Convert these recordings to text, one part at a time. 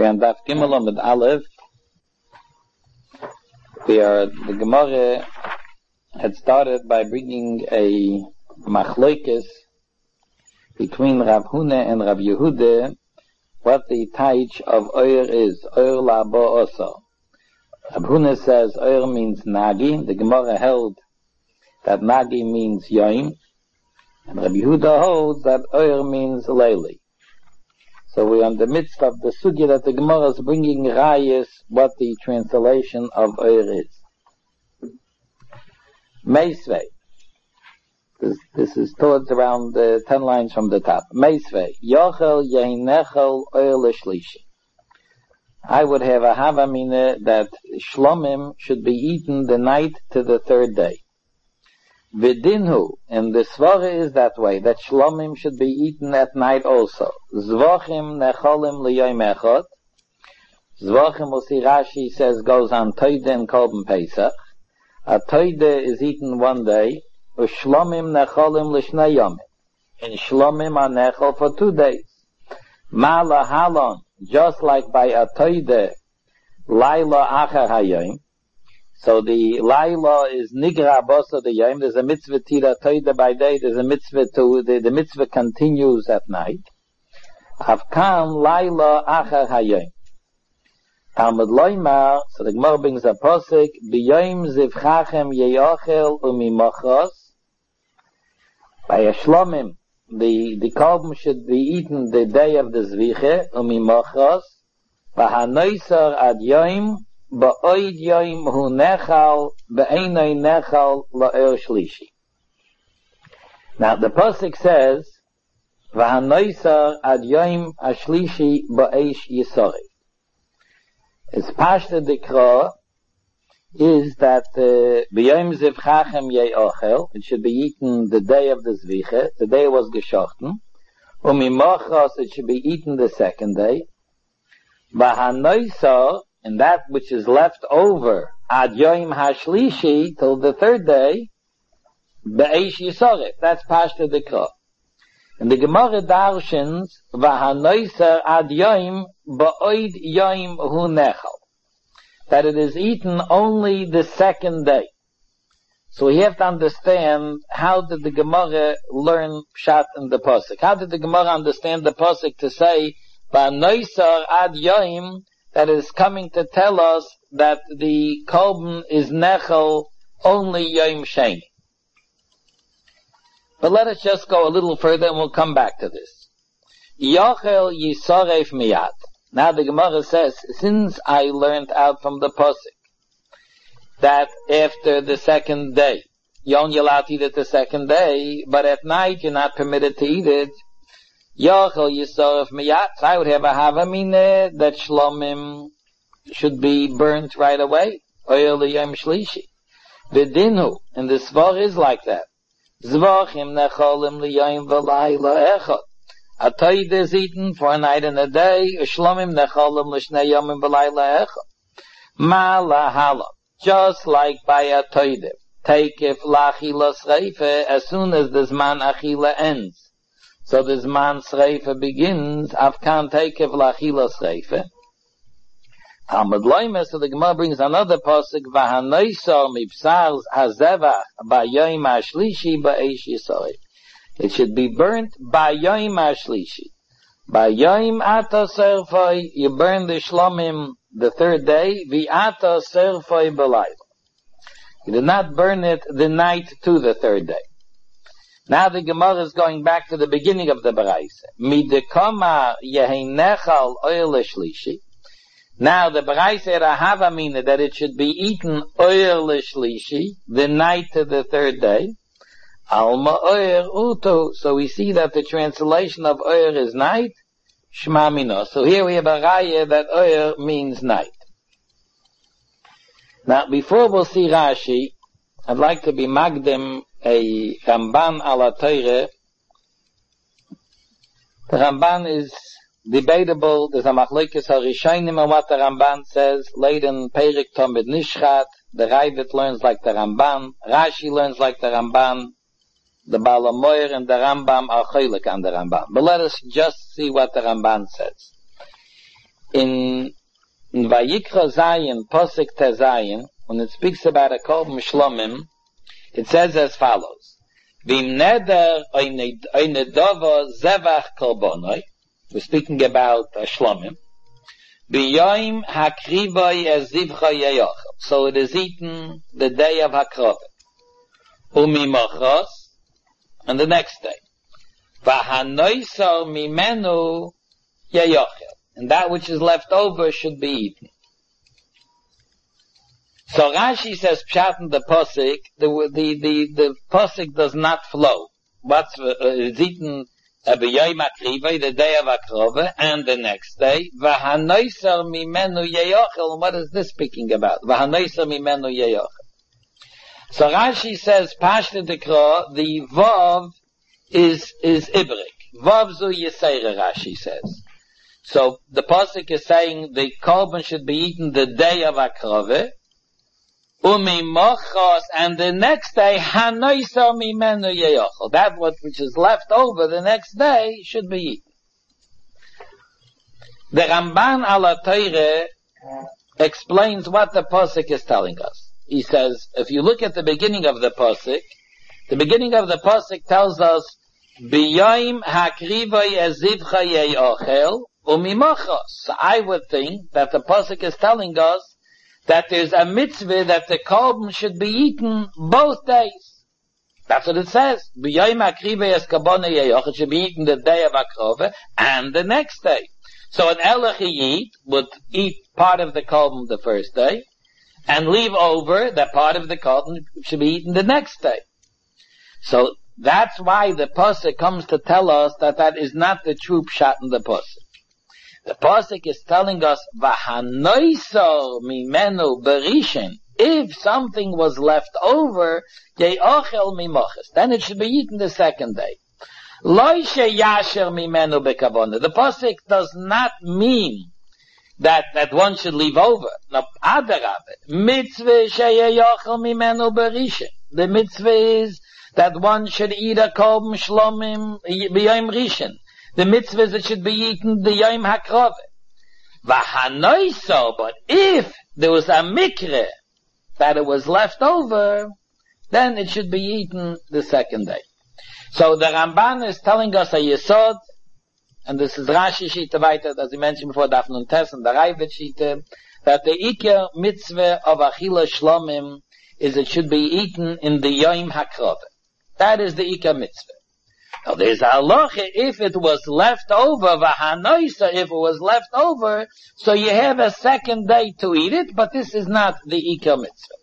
We are on Daf Gimel with Aleph. The Gemara had started by bringing a machlokes between Rav Huna and Rav Yehuda, what the taich of Oyer is. Oyer labo oso. Rav Huna says Oyer means Nagi. The Gemara held that Nagi means Yoim. And Rav Yehuda holds that Oyer means Leili. So we're in the midst of the sugya that the Gemara is bringing rayas, what the translation of Oyer is. Meisvei. This is towards around 10 lines from the top. Meisvei. Yochel yehinechel Oyer l'shlishi. I would have a havamina that shlomim should be eaten the night to the third day. Vidinhu, and the svara is that way, that shlomim should be eaten at night also. Zvachim necholim liyom echad. Zvachim, we'll see Rashi says, goes on Toide and Korban Pesach. A Toide is eaten one day, Shlomim necholim lishnei yomim. And shlomim are nechol for 2 days. Mala halon, just like by a Toide, laila achar hayom. So the Laila is Nigra Bosa the Yom. There's a mitzvah tira toida by day. There's a mitzvah the mitzvah continues at night. Avkan Laila Achar Hayom. Talmud Loimar, so the Gemara brings a posik, B'yom zivchachem yeyochel umimachos. By a shlomim, the korban should be eaten the day of the zviche, umimachos. V'hanoisar ad yom, ba'oid yoim hu nechal, ba'einoi nechal la'er shlishi. Now the posik says, v'hanoisar ad yoim ashlishi ba'eish yisori. Its pashta dikra is that b'yom zivchachem ye'ochel, it should be eaten the day of the zviche, the day it was geschochten, umimachos, it should be eaten the second day, v'hanoisar, and that which is left over ad yom hashlishi till the third day, be'eish yisoret. That's pashta dikra. And the Gemara darshans v'hanoiser ad yom ba'oid yom hu nechal, that it is eaten only the second day. So we have to understand, how did the Gemara learn pshat in the pasuk? How did the Gemara understand the pasuk to say v'hanoiser ad yom, that is coming to tell us that the korban is nechel only Yom Sheni. But let us just go a little further and we'll come back to this. Yochel yisoref miyad. Now the Gemara says, since I learned out from the pasuk that after the second day, you're only allowed to eat it the second day, but at night you're not permitted to eat it, Yochel yisoref miyat. I would have a havamina that shlomim should be burnt right away. Oyer liyom shlishi. Vidinhu, and the svar is like that. Zvachim necholim liyom v'layla echad. A toid is eaten for a night and a day. Shlomim necholim l'shnei yomim v'layla echad. Ma lahala, just like by a toid. Take if lachila sreife, as soon as the zman achila ends. So the Zman Sreife begins, Avkan Tekev Lachila Sreife. Talmud Loimer, so the Gemara brings another pasuk, V'hanoisor mipsar hazevach ba'yoim hashlishi ba'eish yisori. It should be burnt ba'yoim hashlishi. Ba'yoim ata serfoi, you burn the shlomim the third day, v'ata serfoi b'layla. You do not burn it the night to the third day. Now the Gemara is going back to the beginning of the Baraisa. Midekoma yehinechal oyer l'shlishi. Now the Baraisa had a havamina that it should be eaten oyer l'shlishi, the night to the third day. Alma oyer uto. So we see that the translation of oyer is night. Shma mino. So here we have a raya that oyer means night. Now before we'll see Rashi, I'd like to be magdim a Ramban ala Teire. The Ramban is debatable. There's a machlokes harishonim on what the Ramban says. Later in Perik Tomid Nishchat, the Ravid learns like the Ramban. Rashi learns like the Ramban. The Baal HaMoyer and the Rambam are choilek on the Rambam. But let us just see what the Ramban says. in Vayikra Zayin, Posek Tezayin, when it speaks about a Korban Shlomim, it says as follows: Vim neder eine dova zevach korbonoi. We're speaking about Shlomim. B'yoim hakrivoi ezivcha yeyochel. So it is eaten the day of Hakrova. Umimochos, and the next day. V'hanoisor mimenu yeyochel. And that which is left over should be eaten. So Rashi says, Pshat in the Posik, the Posik does not flow. What's, it's eaten, b'yoyim akrivai, the day of Akrova, and the next day. V'hanoisar mimenu yeyochel. What is this speaking about? V'hanoisar mimenu yeyochel. So Rashi says, Pashta Dekra, the Vav is Ibrik. Vav zu Yisera, Rashi says. So the Posik is saying the Korban should be eaten the day of Akrova, Umimochos, and the next day, Hanoisar mimenu yeyochel. That which is left over the next day should be eaten. The Ramban ala Teire explains what the Posik is telling us. He says, if you look at the beginning of the Posik tells us, B'yoim hakrivoi ezivcha yeyochel, umimochos. So I would think that the Posik is telling us that there's a mitzvah that the korban should be eaten both days. That's what it says. B'yoyim akrivei es kabona yeyoch. It should be eaten the day of Akrova and the next day. So an Elachiyit would eat part of the korban the first day and leave over that part of the korban should be eaten the next day. So that's why the Pasuk comes to tell us that that is not the true pshat in the Pasuk. The Pasuk is telling us, V'hanoisor mimenu berishin. If something was left over, ye'ochel mimoches, then it should be eaten the second day. Lo sheyasher mimenu bekavona. The Pasuk does not mean that one should leave over. No, adarabe. Mitzvah sheyeyochel mimenu berishin. The mitzvah is that one should eat a korban shlomim b'yom rishon. The mitzvah is it should be eaten the Yom HaKrova. V'hanoiso, but if there was a mikre that it was left over, then it should be eaten the second day. So the Ramban is telling us a yesod, and this is Rashi Shita weiter, as I mentioned before, Daf Nun Tes and the Ravid Shita, that the Iker mitzvah of Achila Shlomim is it should be eaten in the Yom HaKrova. That is the Iker mitzvah. Now there's a halacha if it was left over, v'hanoisa, if it was left over, so you have a second day to eat it, but this is not the Iker mitzvah.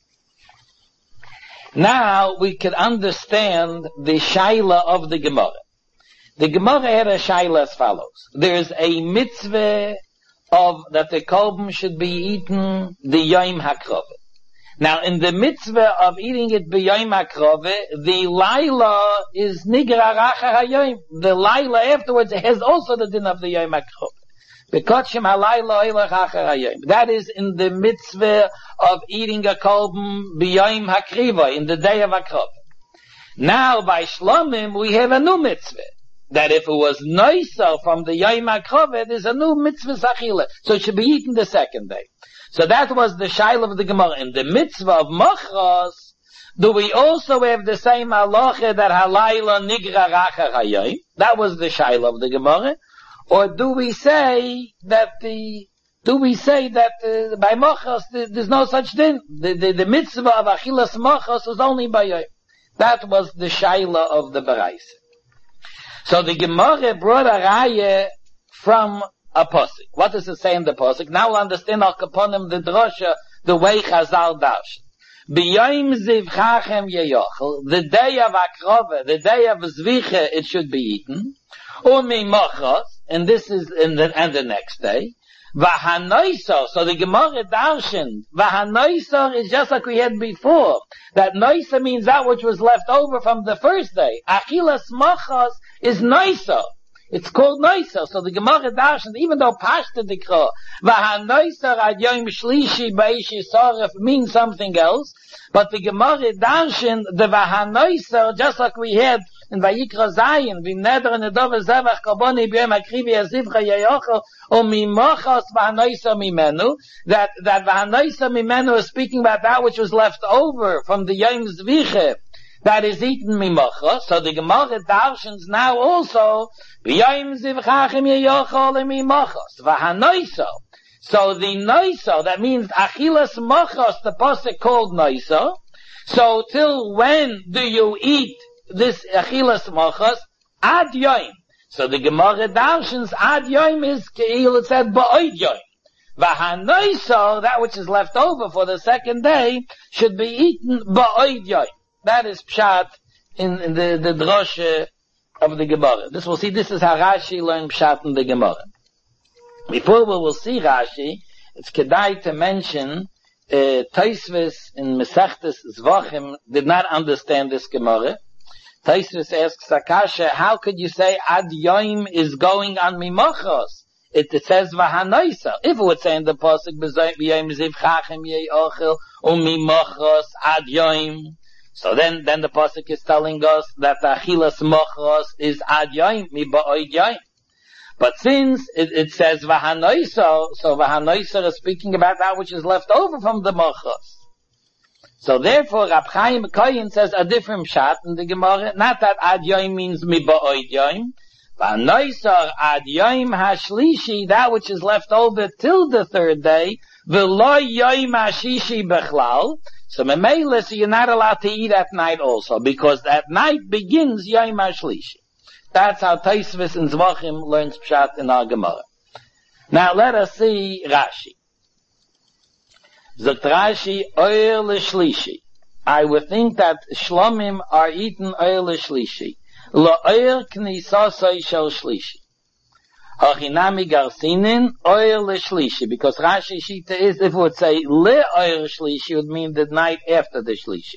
Now we can understand the shaila of the Gemara. The Gemara had a shaila as follows. There's a mitzvah of that the korban should be eaten the Yom HaKrova. Now, in the mitzvah of eating it b'yom hakrova, the laila is nigra rachar hayom. The laila afterwards has also the din of the yom hakrova. B'kotshim halayla oilach achar hayom. That is in the mitzvah of eating a korban b'yom hakriva, in the day of hakrova. Now, by shlomim, we have a new mitzvah. That if it was noiser from the yom hakrova, there's a new mitzvah sachila. So it should be eaten the second day. So that was the shaila of the Gemara. In the mitzvah of Machras, do we also have the same halacha that halayla nigra rachar hayom? That was the shaila of the Gemara. Or do we say that by Machras there's no such thing? The mitzvah of achilas Machras was only by yom. That was the shaila of the Baraisa. So the Gemara brought a raya from a posik. What does it say in the posik? Now we'll understand al kaponim the drosha, the way Chazal darshan. B'yom zivchachem yeyochel, the day of Akrova, the day of Zvicha, it should be eaten. Umi mochos, and this is and the next day. V'hanoisor, so the Gemara darshan, v'hanoisor is just like we had before. That noisa means that which was left over from the first day. Achilas mochos is noisor. It's called Noiser. So the Gemara Darshan, even though Pashta Dikra, V'ha-Noiser ad Yom Shlishi B'Eish Yisaref means something else, but the Gemara Darshan, the V'ha-Noiser, just like we had in Vayikra Zayin, V'neder Nedov Zevach Kaboni B'yom Akrivi Yazivcha Yayochel, O Mimochos V'ha-Noiser Mimenu, that V'ha-Noiser Mimenu is speaking about that which was left over from the Yom Zviche, that is eaten mimocha. So the Gemara darshans now also b'yayim zivchachem yeyochol mimochos v'hanoiso. So the noiso, that means achilas mochos, the pasuk called noiso. So till when do you eat this achilas mochos? Ad yoim. So the Gemara darshans ad yoim is keil, it said ba'od yoim. V'hanoiso, that which is left over for the second day, should be eaten ba'od yoim. That is pshat in the drosha of the Gemara. This is how Rashi learned pshat in the Gemara. Before we will see Rashi, it's kedai to mention Tosfos in Mesechtes Zvachim did not understand this Gemara. Tosfos asks Akasha, how could you say Ad Yoim is going on Mimochos? It says V'hanoisa. If it would say in the pasuk B'yom Zivchachem Ye'ochel U'Mimochos Ad Yoim, so then the pasuk is telling us that the achilas mochos is ad yoim mi ba'od yoim. But since it says v'hanoisa, so v'hanoisa is speaking about that which is left over from the mochos. So therefore, Rab Chaim Koyin says a different pshat in the Gemara. Not that ad yoim means mi ba'od yoim. V'hanoisa ad yoim hashlishi, that which is left over till the third day, v'lo yoim hashishi bechlal. So Memele, so you're not allowed to eat at night also, because at night begins Yom HaShlishi. That's how Tosfos in Zvachim learns Pshat in our Gemara. Now let us see Rashi. Zogt Rashi, Oyer L'Shlishi. I would think that Shlomim are eaten Oyer L'Shlishi. Lo Oyer Knisasai Shel Shlishi. Hachinami Garsinin, Oyer L'Shlishi, because Rashi Shita is, if it would say Le Oyer Shlishi, would mean the night after the Shlishi.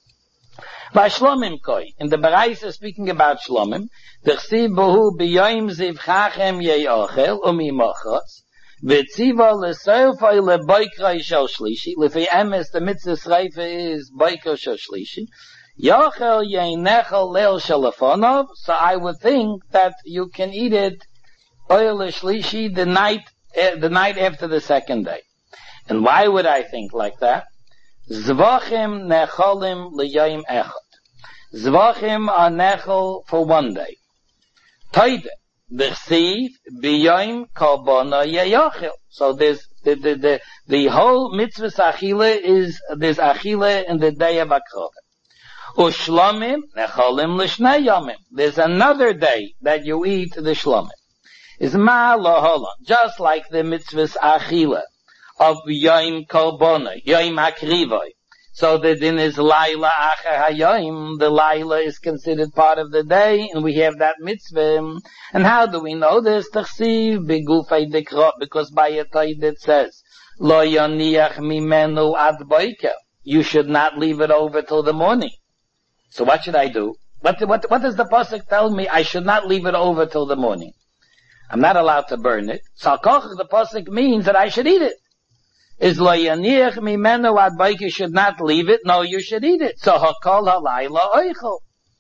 By Shlomim Koi, in the Baraisa speaking about Shlomim, D'chsiv Bohu B'yoim Zivchachem Ye'ochel U'Mimochos, V'tziva L'Seifai L'Boikroi Shel Shlishi, L'fi Emes, the Mitzvah Sreifa is Boikro Shel Shlishi, Yochel Ye'nechel Leil Shelafonov, so I would think that you can eat it Oyer L'Shlishi, the night after the second day. And why would I think like that? Zvachim necholim l'yayim echad. Zvachim are nechol for one day. Toide, d'chsiv b'yayim korbono yeyochel. So there's the whole mitzvah achila is there's achila in the day of Akrova. Ushlomim necholim l'shnei yomim. There's another day that you eat the shlomim. Is ma loholon, just like the mitzvahs achila of Yom Korbanah, Yom Hakrivoi. So the din is Laila Acher Hayoim. The Laila is considered part of the day, and we have that mitzvah. And how do we know this? T'chsiv begufay dekro, because by a taid it says, Lo yoniach mimenu ad boiker. You should not leave it over till the morning. So what should I do? What does the pasuk tell me? I should not leave it over till the morning. I'm not allowed to burn it. So the pasuk means that I should eat it. Is lo yaniach mimenu ad boiker, you should not leave it. No, you should eat it. So hakol halayla oichel.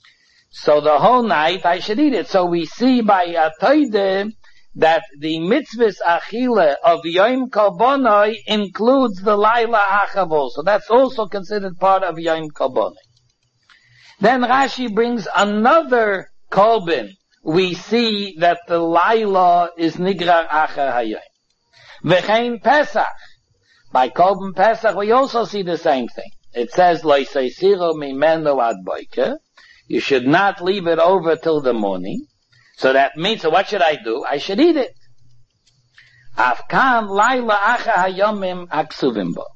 So the whole night I should eat it. So we see by a taide that the mitzvahs achila of Yom Korbanah includes the Laila Achav. So that's also considered part of Yom Korbanah. Then Rashi brings another korban. We see that the Laila is Nigrar Acher Hayom. V'chein Pesach. By korban Pesach we also see the same thing. It says, Lo seisiro mimenu ad boiker. You should not leave it over till the morning. So that means, so what should I do? I should eat it. Afkan laila acha hayomim aksuvim bo.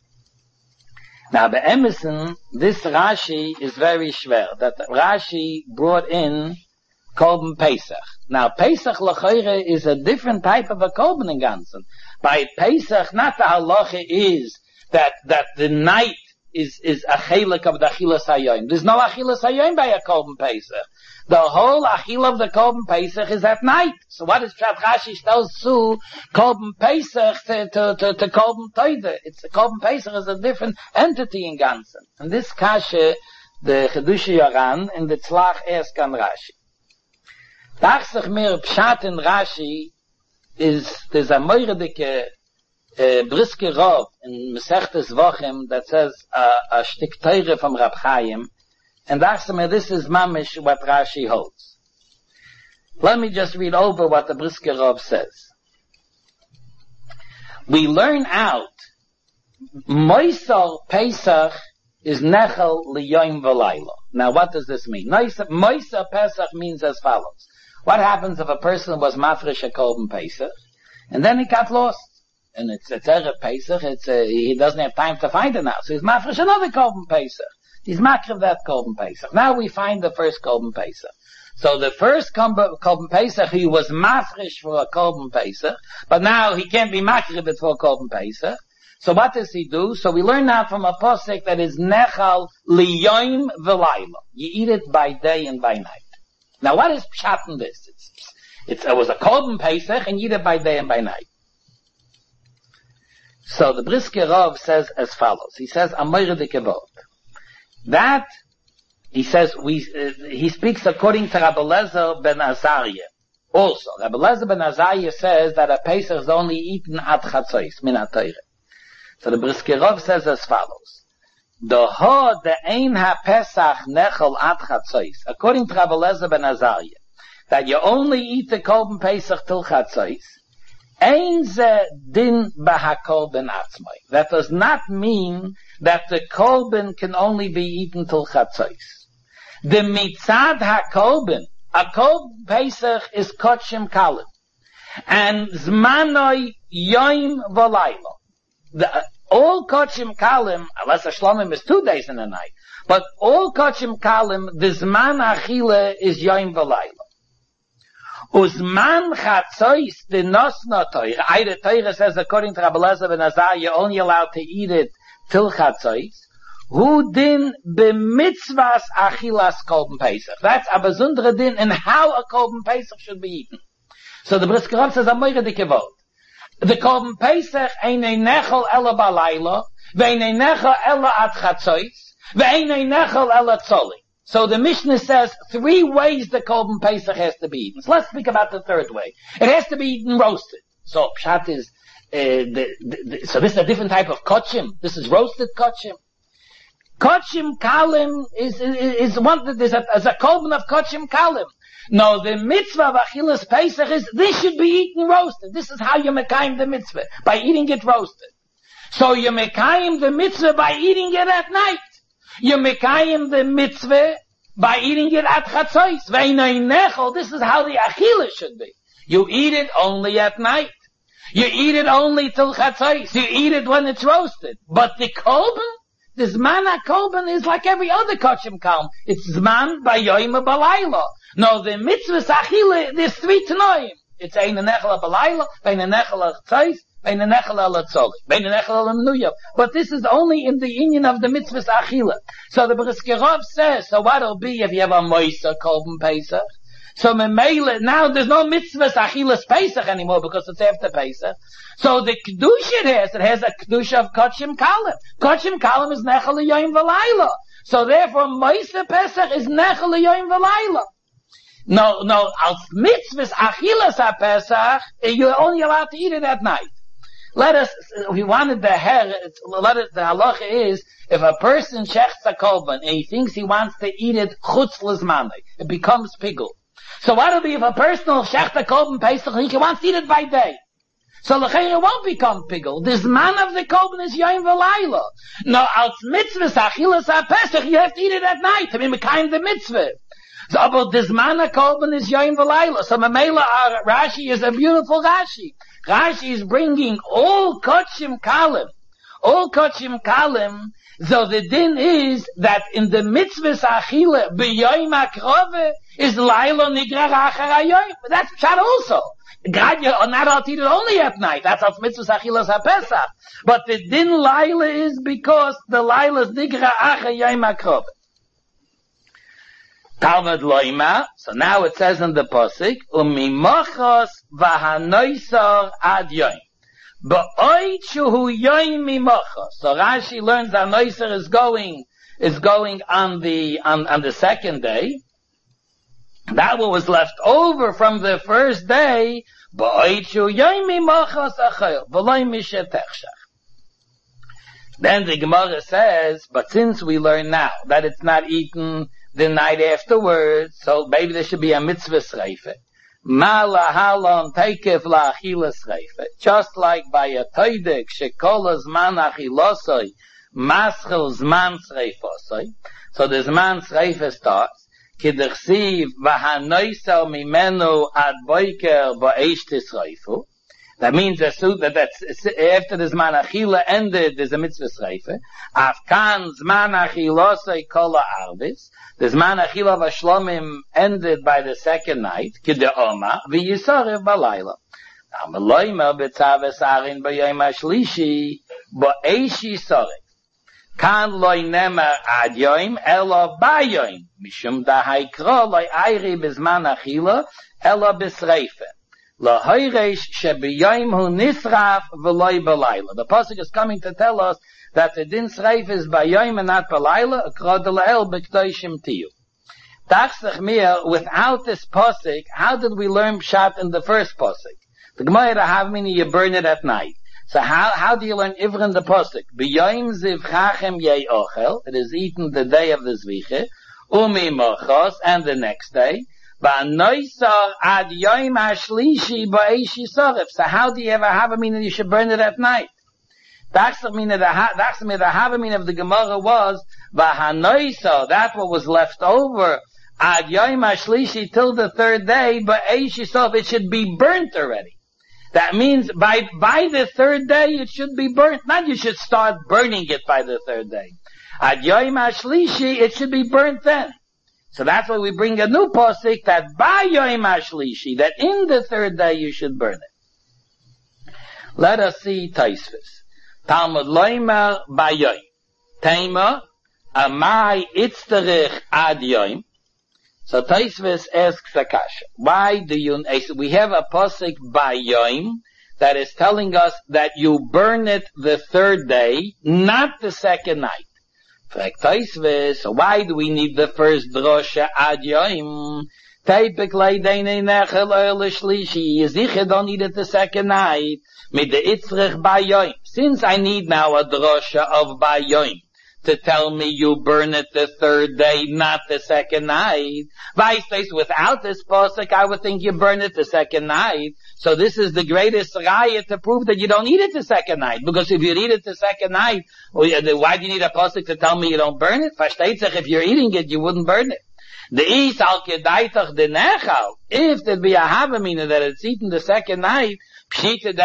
Now, the Emerson, this Rashi is very schwer. That Rashi brought in Korban Pesach. Now, Pesach l'chayre is a different type of a Korban in Gansen. By Pesach, not the halacha is that the night is a chelik of the Achilas Hayom. There's no Achilas Hayom by a Korban Pesach. The whole Achil of the Korban Pesach is at night. So what is Pshat Rashi tells to Korban Pesach to Korban Toide? It's a Korban Pesach is a different entity in Ganzen. And this Kashe, the Chedushi Yoran, in the Tzlach ask on Rashi. Dachsich mir Pshat in Rashi is, there's a moiredike Briske Rov in Mesechtes Vochem that says a shtik teire from Rab Chaim, and dachsich mir this is mamish what Rashi holds. Let me just read over what the Briske Rov says. We learn out Moisar Pesach is nechel liyoim v'layla. Now what does this mean? Moisar Pesach means as follows. What happens if a person was mafresh a Korban Pesach, and then he got lost? And it's Erev Pesach, he doesn't have time to find it now. So he's mafresh another Korban Pesach. He's makriv that Korban Pesach. Now we find the first Korban Pesach. So the first Korban Pesach, he was mafresh for a Korban Pesach, but now he can't be makriv it for a Korban Pesach. So what does he do? So we learn now from a posek that is nechal liyoim v'layla. You eat it by day and by night. Now what is pshat in this? It was a Korban Pesach and you eat it by day and by night. So the Briske Rov says as follows. He says, Amoyre de Kevod. That, he says, he speaks according to Rabbi Lezer ben Azariah. Also, Rabbi Lezer ben Azariah says that a Pesach is only eaten at Chatzos, min HaTorah. So the Briske Rov says as follows. The ein ha-Pesach nechel at Chatzos. According to Rabbi Lezer ben Azariah, that you only eat the Korban Pesach till Chatzos. Ein ze din b'ha-Korban atzmai. That does not mean that the Korban can only be eaten till Chatzos. The mitzad ha-Korban, a Korban Pesach is Kodshim Kalim. And zmanoi yoim v'layla. All Kodshim Kalim, unless a Shlomim is 2 days and a night, but all Kodshim Kalim, the zman achile is yoim v'layla. Uzman Chatzos the Nosna Toich. Either Torah says according to Rabbi Lezer ben Azariah, you're only allowed to eat it till Chatzos. Hu din b'mitzvahs achilas Korban Pesach. That's a besondere din in how a Korban Pesach should be eaten. So the Briske Rov says, Amoyre de Kevod. The Korban Pesach einei nechel ela balayla, ve'einei nechel ela at Chatzos, ve'einei nechel ela tzoli. So the Mishnah says 3 ways the Korban Pesach has to be eaten. So let's speak about the third way. It has to be eaten roasted. So pshat is, so this is a different type of kodshim. This is roasted kodshim. Kodshim kalim is one, there's a korban of kodshim kalim. No, the mitzvah of Achilas Pesach is, this should be eaten roasted. This is how you mekayim the mitzvah, by eating it roasted. So you mekayim the mitzvah by eating it at night. You mekayim the mitzvah by eating it at Chatzos. Ve'inei nechel, this is how the Achila should be. You eat it only at night. You eat it only till Chatzos. You eat it when it's roasted. But the Korban, the Zman HaKorban is like every other Kodshim Kalim. It's Zman Bayoim Balayla. No, the mitzvah Achila, there's 3 Tanoim. It's Ein Nechel Balayla, Ein Nechel Chatzos, Ein Nechel Tzoli, Ein Nechel Menuya. But this is only in the union of the mitzvah Achila. So the Briske Rov says, so what'll be if you have a Moisa Korban Pesach? So now there's no mitzvah Achilas Pesach anymore because it's after Pesach. So the Kedusha it has a Kedusha of Kodshim Kalim. Kodshim Kalim is Nechel Yoim V'Layla. So therefore Moisa Pesach is Nechel Yoim V'Layla. No, als mitzvahs Achilas HaPesach, you're only allowed to eat it at night. We wanted the halacha is, if a person shechts a korban and he thinks he wants to eat it chutz l'zmanei, it becomes pigul. So what'll be if a person will shecht a korban Pesach and he wants to eat it by day? So l'chayr won't become pigul. The zman of the korban is yoim v'layla. No, als mitzvahs Achilas HaPesach, you have to eat it at night. I mean, mekayim the mitzvah. So, but the zman HaKorban is yoim v'layla. So Mamela, Rashi is a beautiful Rashi. Rashi is bringing all Kodshim Kalim, all Kochim Kalim, so the din is that in the mitzvahs achila, b'yoyim akrove, is Laila Nigra Achar HaYoyim. That's Pshat also. God, you're not allowed to eat it only at night. That's how mitzvahs achilas HaPesach. But the din Laila is because the Laila is Nigra Achar Yoyim akrove. Talmud Loima, so now it says in the Pasuk, Umimachos v'hanoisar ad yoyim. Ba'oid shuhu yoyim mimachos. So Rashi learns that Noisar is going on the second day. That what was left over from the first day, ba'oid shuhu yoyim mimachos achayil, v'loy mishetechshach. Then the Gemara says, but since we learn now that it's not eaten the night afterwards, so maybe there should be a mitzvah sreife. Ma lahalon teikef la'achila sreife. Just like by a toidek, shekol zman achilosoi, maschel zman sreifosoi. So the zman sreife starts, kidechsiv v'hanoisel mimenu ad boiker ba'esh tisreifu. That means that's after the Zman Achila ended, there's a mitzvah sreife. Afkan Zman Achilosei Kol Ha'arvis. The Zman Achila Vashlomim ended by the second night. Kide'oma v'yisarev b'layla. Now, Meloimer b'tzaves arin b'yom hashlishi b'eish yisarev. Kan loy nemer ad yom elo b'yom. Mishum dahaykro loy ayri b'zman Achila elo b'sreife. The pasuk is coming to tell us that the din sreif is by yom and not balayla. Without this pasuk, how did we learn pshat in the first pasuk? The Gemara have meaning you burn it at night. So how do you learn ivr in the pasuk? B'yom zivchachem yei ochel. It is eaten the day of the zviche. Umi mochos, and the next day. So how do you ever have a meaning you should burn it at night? The Havamina of the Gemara was that what was left over ad yom hashlishi till the third day, but it should be burnt already. That means by the third day it should be burnt. Not you should start burning it by the third day. Ad yom hashlishi it should be burnt then. So that's why we bring a new posik that by Yom HaShlishi, that in the third day you should burn it. Let us see Taisvis. Talmud Loimer by Yom. Tema, Amai Itzterich Ad Yom. So Taisvis asks a kasha. Why do you, we have a posik by Yom that is telling us that you burn it the third day, not the second night. So why do we need the first drosha ad yom? You don't need it the second night. Since I need now a drosha of bayom to tell me you burn it the third day, not the second night. Without this pasuk, I would think you burn it the second night. So this is the greatest raya to prove that you don't eat it the second night. Because if you eat it the second night, why do you need a pasuk to tell me you don't burn it? If you're eating it, you wouldn't burn it. If there'd be a havamina that it's eaten the second night, the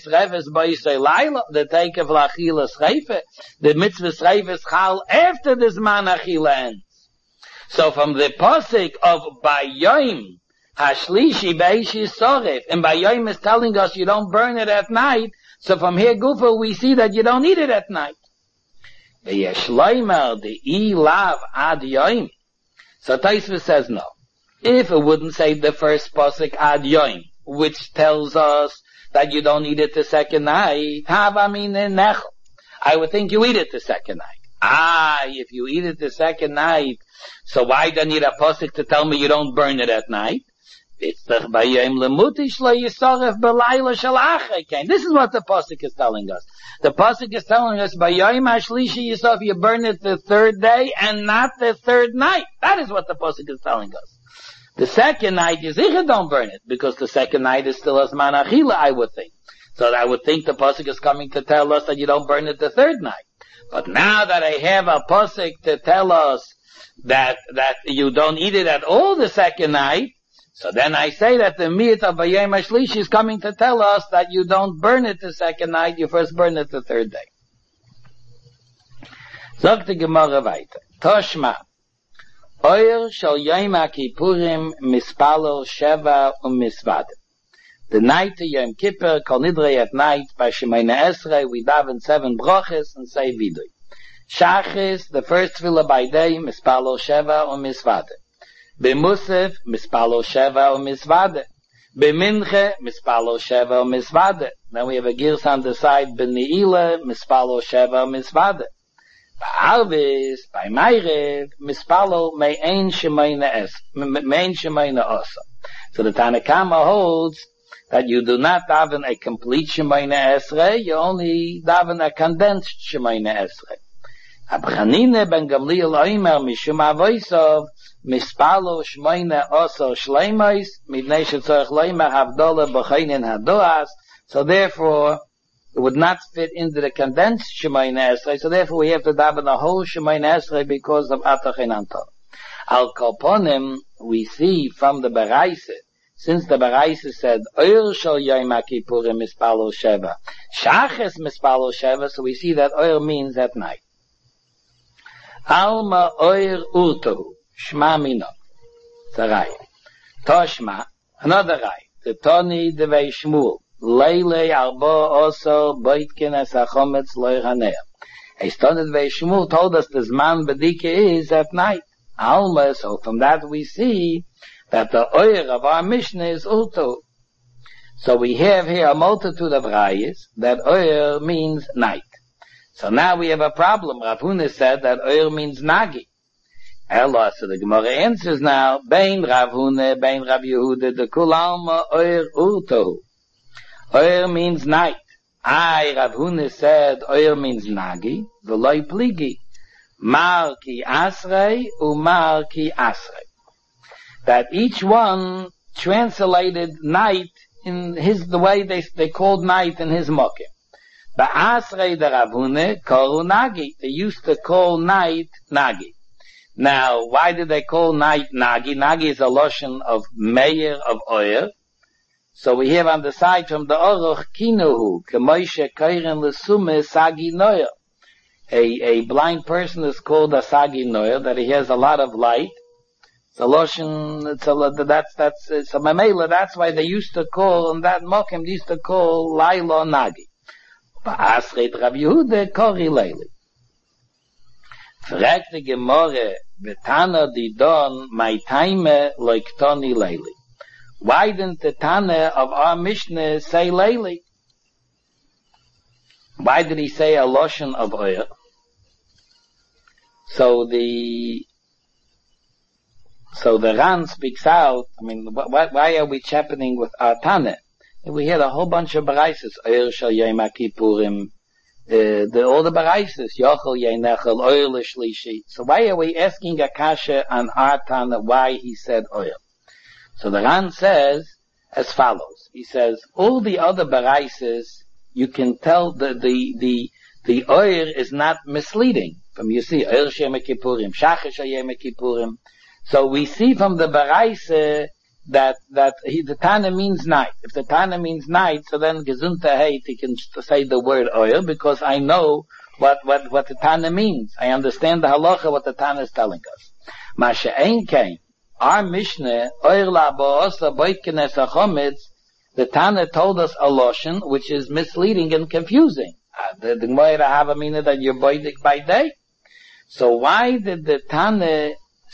mitzvah sreife is chal after the zman achila ends. So from the pasuk of bayom hashlishi beishi soref, and bayom is telling us you don't burn it at night. So from here, Gufa, we see that you don't eat it at night. The yeshloimer the ilav ad yom. So Taisva says no. If it wouldn't say the first pasuk ad yom, which tells us that you don't eat it the second night, I would think you eat it the second night. If you eat it the second night, so why do you need a pasuk to tell me you don't burn it at night? This is what the pasuk is telling us. The pasuk is telling us by Yom HaShlishi Yisov you burn it the third day and not the third night. That is what the pasuk is telling us. The second night you sicher don't burn it because the second night is still as man achila, I would think. So I would think the pasuk is coming to tell us that you don't burn it the third night. But now that I have a pasuk to tell us that you don't eat it at all the second night, so then I say that the meat of Bayom HaShlishi is coming to tell us that you don't burn it the second night, you first burn it the third day. Sagt die Gemara weiter. Toshma. Oyer shal Yom HaKippurim mispalo sheva misvade. The night of Yom Kippur, Kol Nidrei at night, by Shemayna Esrei, we daven 7 brachas and say vidui. Shachis, the first tefillah by day, mispalo sheva misvade. B'musaf, mispalo sheva misvade. B'minche, mispalo sheva misvade. Then we have a girs on the side, b'ne'ila, mispalo sheva misvade. Ba'arvis, by Meirev, mispalo me'ein shemayna osa. So the Tanakama holds that you do not daven a complete shemayna esrei, you only daven a condensed shemayna esrei. Abchanine ben Gamliel oimer mishum avoisov, mispalo shemayna osa shleimais, midnei shetzorech loimer havdola b'chainin hadoas. So therefore, it would not fit into the condensed Shemayna Esrei, so therefore we have to daven the whole Shemayna Esrei because of Atachin Antor. Al Koponim, we see from the Baraisa, since the Baraisa said, Oyer shal Yom HaKippurim mispalo sheva, Shaches mispalo sheva, so we see that Oyer means at night. Alma Oyer Urtohu, Shma Mino, it's a Rai. Toshma, another Rai, the Toni Devei Shmuel, Leile arba also boitkin as a chometz loy hanea. A studied way Shmuel told us this man bedike is at night. Alma, so from that we see that the oyer of our Mishnah is ulto. So we have here a multitude of rayas that oyer means night. So now we have a problem. Rav Huna said that oyer means nagi. Ella, so the Gemara answers now, Bein Rav Huna, Bein Rav Yehuda, the kul alma oyer ulto. Oyer means night. Rav Huna said Oyer means nagi, v'loi pligi. Mar ki asrei, umar ki asrei. That each one translated night in the way they called night in his mokim. Ba'asrei de Rav Huna, koru nagi. They used to call night nagi. Now, why did they call night nagi? Nagi is a lotion of meir of Oyer. So we have on the side from the Aruch, Kinuhu, K'moishe Kairen L'sume Sagi Noyer. A blind person is called a Sagi Noyer, that he has a lot of light. It's a lotion, it's a mamela, that's why they used to call, in that mokim, they used to call Laila Nagi. Ba'asreit Rav Yehuda, Kori Leili. Fragt die Gemorre, Betana Didon, my time, like Toni Leili. Why didn't the Tana of our Mishnah say Leili? Why did he say a lotion of oil? So the Ran speaks out. I mean, why are we chapening with our Tana? We had a whole bunch of baraises. Oyer shal Yom HaKippurim, all the baraises. Yochel Yeinechel, oil shlishi. So why are we asking a kasha on our Tana why he said oil? So the Ran says as follows. He says, all the other baraises, you can tell the oyer is not misleading. From you see, oyer Yom HaKippurim, Shachash Yom HaKippurim. So we see from the baraisa that the Tana means night. If the Tana means night, so then Gesundheit, he can say the word oyer, because I know what the Tana means. I understand the halacha, what the Tana is telling us. Masha ein kain. Our Mishnah, Oyer La'Ba'osa Boitkenes HaChometz, the Tana told us a lotion which is misleading and confusing. The Gemara have a meaning that you're boidik by day. So why did the Tana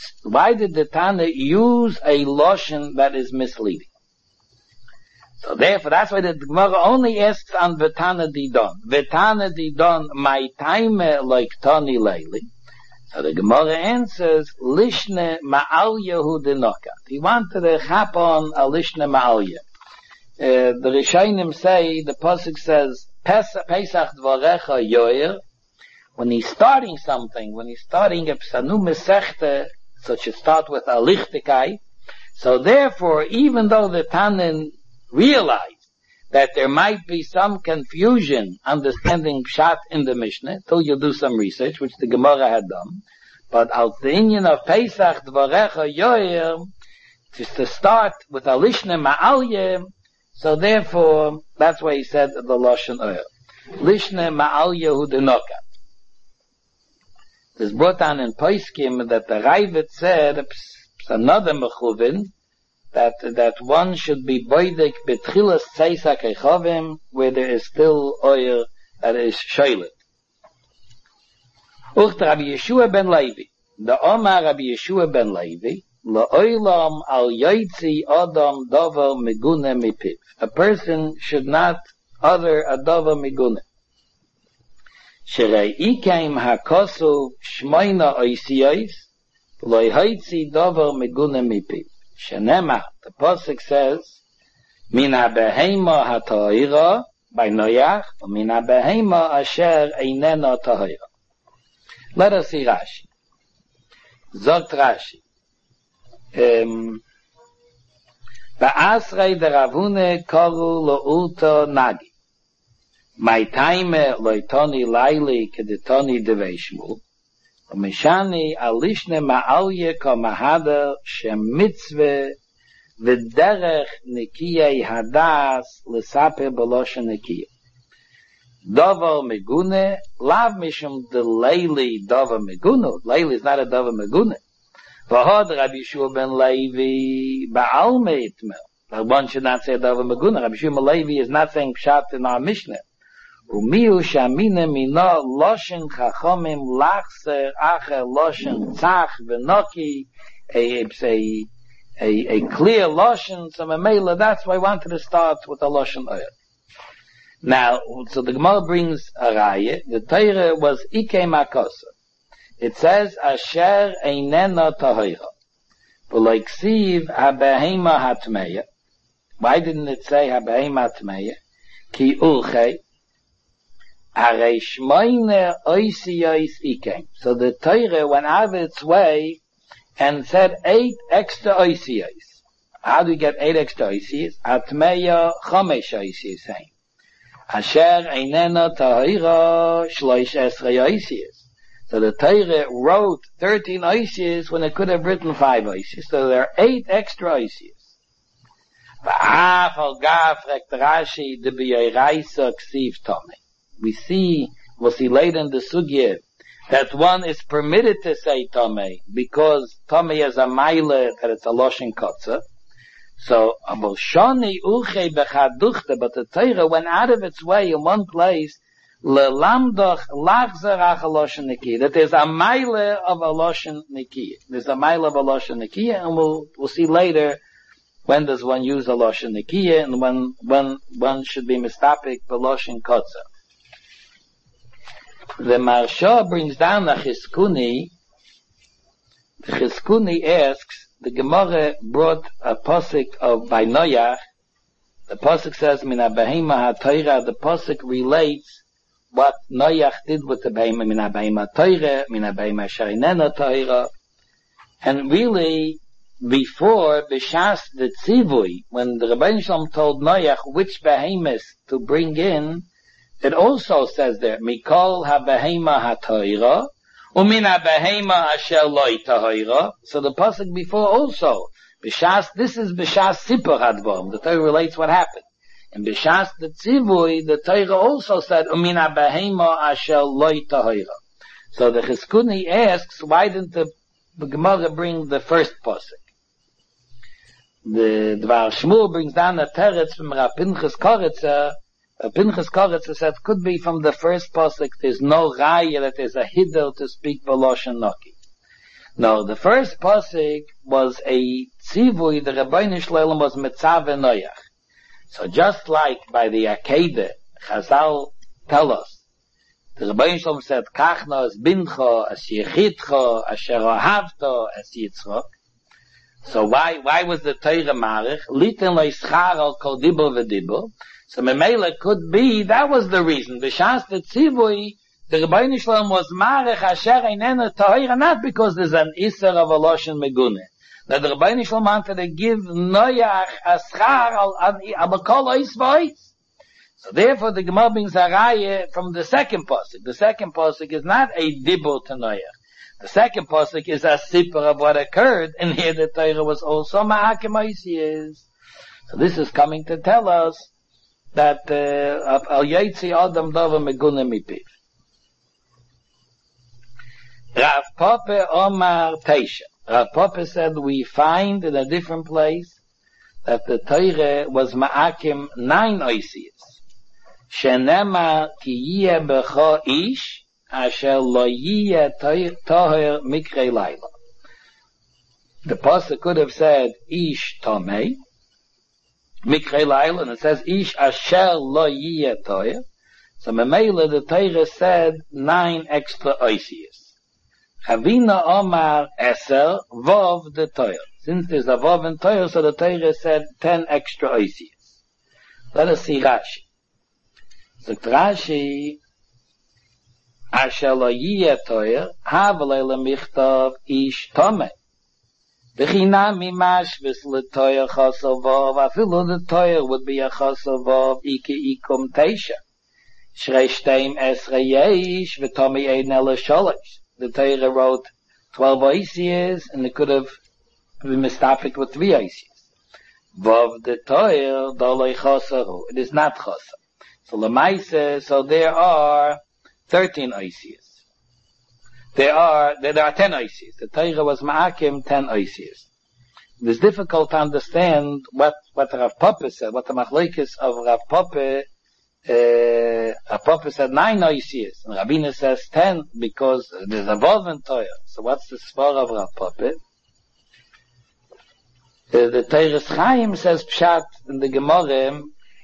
use a lotion that is misleading? So therefore, that's why the Gemara only asks on Vetana Didon. Vetana Didon, my time like Toni Leili. So the Gemara answers, Lishne Ma'alya hu denokat. He wanted to chap on a Lishne Ma'alya. The Rishonim say, the Pasuk says, Pesach dvarecha yoyer. When he's starting something, when he's starting a Psanu Mesechte, so it should start with a Lichtikai. So therefore, even though the Tanin realized that there might be some confusion understanding Pshat in the Mishnah, till you do some research, which the Gemara had done. But out the Indian of Pesach, Dvarecha, Yoyer, just to start with a Lishne Ma'alye, so therefore, that's why he said the Lashon Oyer. Lishne Ma'alye hu denokat. It's brought down in Poiskim that the Ravid said, it's another mechuvin, that one should be boidek betchilas tzeisa kechovim, where there is still oil that is shoilet. Ucht Rabbi Yeshua ben Levi, the Omar Rabbi Yeshua ben Levi, la'olam al yoitzi adam dover megune mipiv. A person should not utter a dover megune. Sherei ikeim hakosu shmoina oisiyos, lo yoitzi dover megune mipiv. Shenema, the Pasuk says, Min ha-behema ha-ta'ira, by Noach, Min ha-behema asher einena ta'ira. Let us see Rashi. Zogt Rashi. Ba'asrei de Ravune koru lo'ulto nagi. My time loitoni laili kedetoni deveshmul. Umeshani alishne ma'alye ko mahada shem mitzvah v'derech nekiyei hadas l'saper b'loshe nekiyah. Dover megune, lav mishum de leili dover megunu. Leili is not a dover megune. V'hod Rabbi Yeshua ben Levi ba'al meitmel. One should not say dover megune. Rabbi Yeshua ben Levi is not saying pshat in our Mishnah. Umiu shamine mina loshen chachomim lachser acher loshen tzach v'noki, a clear loshen. So memela, that's why I wanted to start with a loshen oil. Now, so the Gemara brings a raya. The Torah was ikei makosa. It says asher einena tahira. But like siv habehema hatmeya. Why didn't it say habehema hatmeya? Ki ulchei. Arei shmoine oisiyos ikem. So the Torah went out of its way and said 8 extra oisiyos. How do we get 8 extra oisiyos? Atmeya chomesh oisiyos saying. Asher einena tahira shloish esrei oisiyos. So the Torah wrote 13 oisiyos when it could have written 5 oisiyos. So there are 8 extra oisiyos. V'af al gaf rekt Rashi de b'yoraisa ksiv tomei. We see, we'll see later in the sugya, that one is permitted to say tomei, because tomei is a maile, that it's a loshen kotza. So, aboshoni uche bechaduchte, but the Torah went out of its way in one place, lelamdoch lachzer ach a loshen nikiyah, that there's a maile of a loshen nikiyah. There's a maile of a loshen nikiyah, and we'll see later, when does one use a loshen nikiyah, and when one should be mistapik b'loshen kotza. The Marsha brings down the Chizkuni. The Chizkuni asks, the Gemara brought a pasuk of by Noach. The pasuk says, Min ha-behema ha-toira. The pasuk relates what Noach did with the behema, Min ha-behema ha-toira, Min ha-behema asher einena toira. And really, before B'shas the Tzivui, when the Rebbeinu Shalom told Noach which behemoths to bring in, it also says there, Mikol ha-behema ha-toira, umin ha-behema asher loi toira. So the pasuk before also, B'shas, this is B'shas Sipur Hadvom. The Torah relates what happened. And B'shas the Tzivui, the Torah also said, umin ha-behema asher loi toira. So the Chizkuni asks, why didn't the Gemara bring the first pasuk? The Dvar Shmuel brings down a teretz from Rav Pinchas Koritzer. Pinchas Koritzer said could be from the first pasuk. There's no raya that there's a hiddel to speak b'loshen noki. No, the first pasuk was a tzivui. The Rebbeinu Shalom was mitzav Noach. So just like by the Akedah, Chazal tell us, the Rebbeinu Shalom said, "Kachna es bincho, es yechidcho, asher ohavto, es yitzchok." So why was the Torah marich? Liten lo yischar al kol dibur v'dibur. So Memela could be, that was the reason. B'shas the tzivui, the Rebbeinu Shalom was marich asher einena tahira, not because there's an iser of a loshen megune. That the Rebbeinu Shalom wanted to give Noach a schar al kol ois v'ois. So therefore the Gemara brings a raya from the second pasuk. The second pasuk is not a dibur to Noach. The second pasuk is a sipur of what occurred, and here the Torah was also ma'akim oisiyos. So this is coming to tell us that al yaitzi adam davar megune mipiv. Rav Papa Omar Teisha. Rav Papa said we find in a different place that the Torah was ma'akim 9 oisiyas. Shenema ki yeh becho ish asher lo yeh toher mikrei laila. The pasuk could have said ish tomei mikrei laila, and it says ish asher lo yeh toher. So Memela, the Torah said 9 extra oisiyas. Chavina Omar Eser Vov the Torah. Since there's a Vov in Torah, so the Torah said 10 extra oisiyas. Let us see Rashi. So Rashi, Asher lo yeh Torah, Havle lemichtav ish tomei. V'chinam mimashvis l'Torah chasov Vov. Afilu the Torah would be a chasov Vov iki ikum teisha. Shrei shteim esrei yesh v'tomei ein ele sholosh. The Torah wrote 12 oisiyas, and it could have been mistapik with 3 oisiyas. Vav the Torah dolei chasaru. It is not chasar. So lemaise, so there are 13 oisiyas. There are 10 oisiyas. The Torah was ma'akim 10 oisiyas. It is difficult to understand what Rav Papa said, what the machlokes of Rav Papa. Rav Papa said 9 oisiyas, and Rabbeinu says 10 because there's a Vov in Torah. So what's the svar of Rav Papa? The Torah's Chaim says Pshat in the Gemara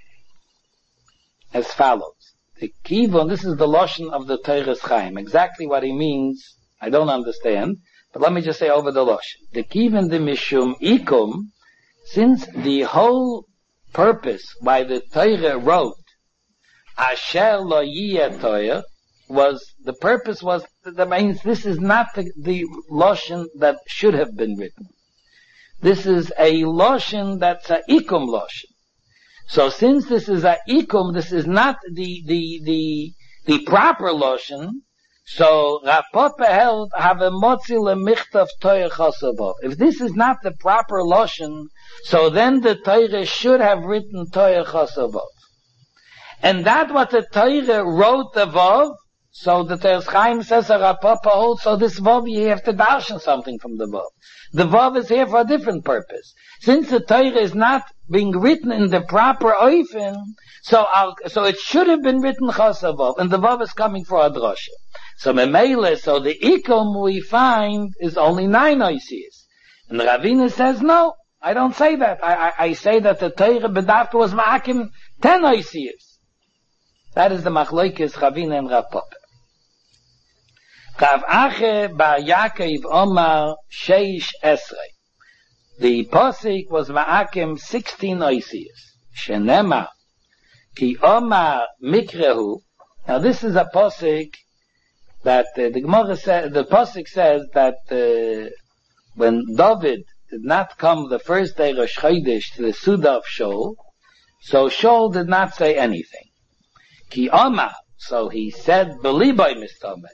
as follows. The Kivon, this is the Lashon of the Torah's Chaim. Exactly what he means, I don't understand, but let me just say over the Lashon. The Kivon the Mishum Ikum, since the whole purpose why the Torah wrote Asher lo yeh Torah was, the purpose was, that means this is not the Lashon that should have been written. This is a Lashon that's a Ikum Lashon. So since this is a Ikum, this is not the proper Lashon, so Rav Papa held, have a motzi lemichtav Torah chasavov. If this is not the proper Lashon, so then the Torah should have written Torah chasavov. And that what the Torah wrote the Vav, so the Torah's Chaim says, Rav Papa holds, so this Vav you have to darshan something from the Vav. The Vav is here for a different purpose. Since the Torah is not being written in the proper oifen, so it should have been written Chasa Vav, and the Vav is coming for a drosha. So Memele, so the Ikum we find is only 9 oisiyas. And Ravina says, no, I don't say that. I say that the Torah B'dafta was ma'akim 10 oisiyas. That is the machlokes Ravina and Rav Papa. Rav Ache bar Yaakov Omar Sheish Esrei. The posik was ma'akim 16 oisiyas. Shenema ki Omar Mikrehu. Now this is a posik that the Gemara said. The posik says that when David did not come the first day Rosh Chodesh to the Suda of Shaul, so Shaul did not say anything. Ki Omar, so he said, Beliboy Mistome.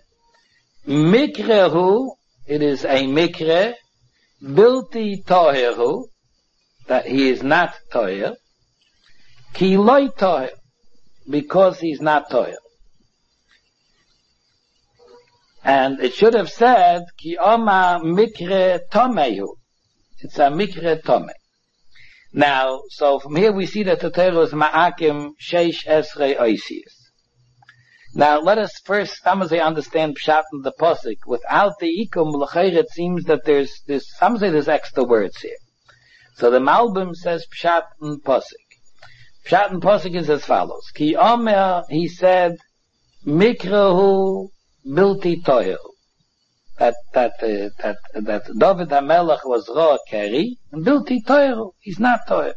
Mikrehu, it is a mikre, Bilti Toheru, that he is not Toher. Ki Loi Toher, because he's not Toher. And it should have said, Ki Omar Mikre Tomehu. It's a Mikre Tome. Now, so from here we see that the Torah is ma'akim sheish esrei oisiyas. Now, let us first, Samazay, understand Pshat in the Pasuk. Without the Ikum, l'chayr, it seems that there's extra words here. So the Malbim says Pshat in Pasuk. Pshat in Pasuk is as follows. Ki Omer, he said, Mikrehu bilti toheru. That David HaMelech was Roa Keri, and Bilti Toheru, he's not Toher.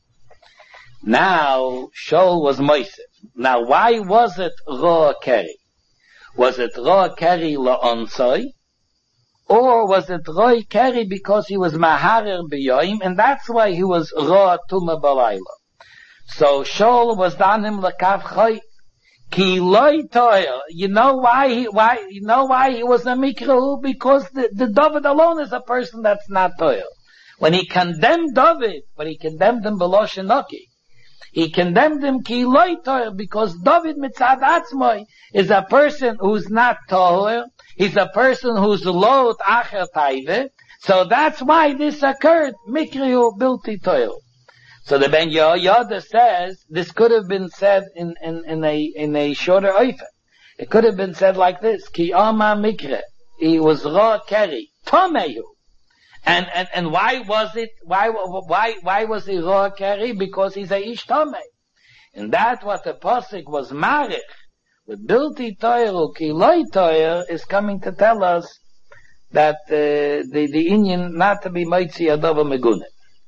Now, Shaul was Moisef. Now, why was it Roa Keri? Was it Roa Keri la'onsoi? Or was it Roa Keri because he was Maharer b'yoim, and that's why he was Roa Tuma Balayla? So, Shaul was Danim l'kav choy. Ki loy toyer. You know why he was a mikrehu? Because the David alone is a person that's not toyer. When he condemned David, when he condemned him below Shenoki, He condemned him ki loy toher, because David mitzad atzmoi is a person who's not toher. He's a person who's lot acher taive. So that's why this occurred. Mikriu bilti toher. So the Ben Yehoyada says this could have been said in a shorter oifen. It could have been said like this: Ki Ama Mikre, he was Ra Keri, Tomehu. And why was it? Why was he Ra Keri? Because he's a Ish Tomei. And that what the pasuk was marich with Bilti Toyer Ki Loi Toyer is coming to tell us that the Indian not to be Moitzi Adova Megune.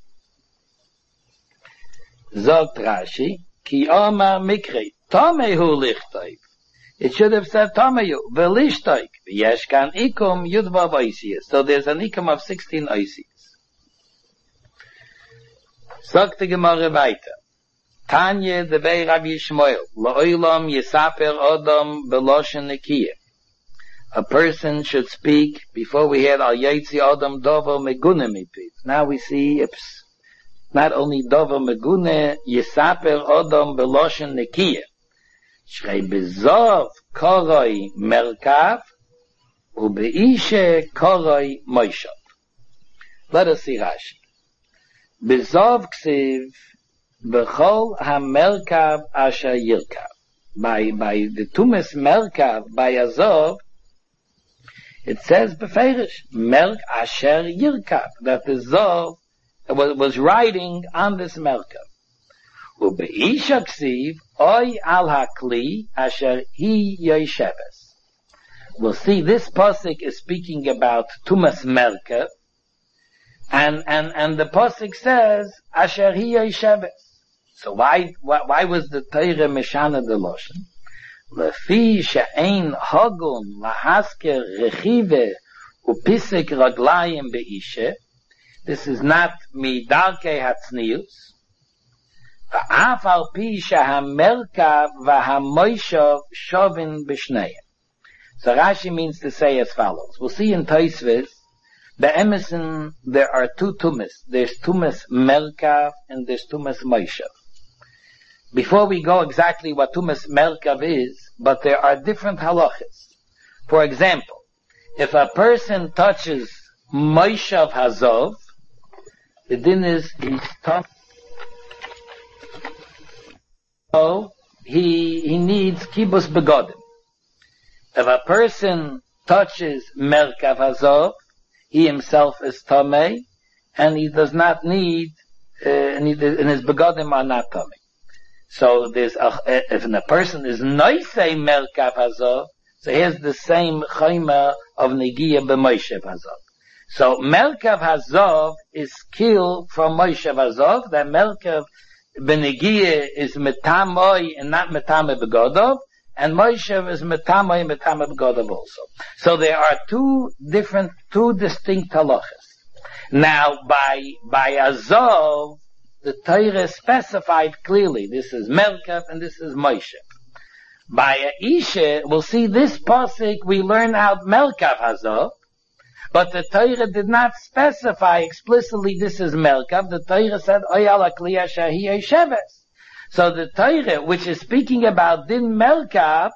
Zogt Rashi, Ki Oma Mikre, Tomehu Lichtayv. It should have said Tomehu, Velishtoik, Yeshkan Ikum Yudvav Oisius. So there's an Ikum of 16 Oisius. Zogt the Gemara weiter. Tanya the Bei Rabbi Yishmael, La'olam Yisaper Odom Beloshen Nekiyah. A person should speak, before we had Al Yetzi Odom Dovo Megune Mipiv. Now we see it's not only Dover Megune, Yisaper Odom Beloshen Nekiyah. Shrei Bezov Koroi Merkav, Ubeishe Koroi Moishav. Let us see Rashi. Bezov Ksiv, Bechol HaMerkav Asher Yirkav. By the Tumas Merkav, by Azov, it says Beferish, Merk Asher Yirkav, that the Zov was riding on this Merkav. Ubeisha Ksiv, Oy al hakli asher hi yesheves. We'll see this pasuk is speaking about Tumas Merkav, and the pasuk says asher hi yesheves. So why was the Torah meshana the loshen? Lefi she'ein hagun lahasker rechive upisik raglayim beishe. This is not midarkei hatznius. Va'af al pi shehamerkav v'hamoishav shovin b'shneiim. So Rashi means to say as follows. We'll see in Tosfos, the Emerson, there are two tumas. There's Tumas Merkav and there's Tumas Moishav. Before we go exactly what Tumas Merkav is, but there are different halachas. For example, if a person touches Moishav Hazov, the din is he's touched. So he needs kibus begodim. If a person touches Merkav Hazov, he himself is tamei, and he does not need, and his begodim are not tamei. So there's if a person is noisei Merkav Hazov, so here's the same chayma of negiya b'Moshev Hazov. So Merkav Hazov is killed from Moshev Hazov. That Merkav b'negiya is metamoi and not metame begodov, and Moshev is metamoi and metame begodov also. So there are two distinct halachas. Now by Azov, the Torah specified clearly, this is Merkav and this is Moshev. By Isha, we'll see this pasuk, we learn out Merkav Hazov, but the Torah did not specify explicitly this is Merkav. The Torah said, Oyala Kliya Shahi Yesheves. So the Torah, which is speaking about Din Merkav,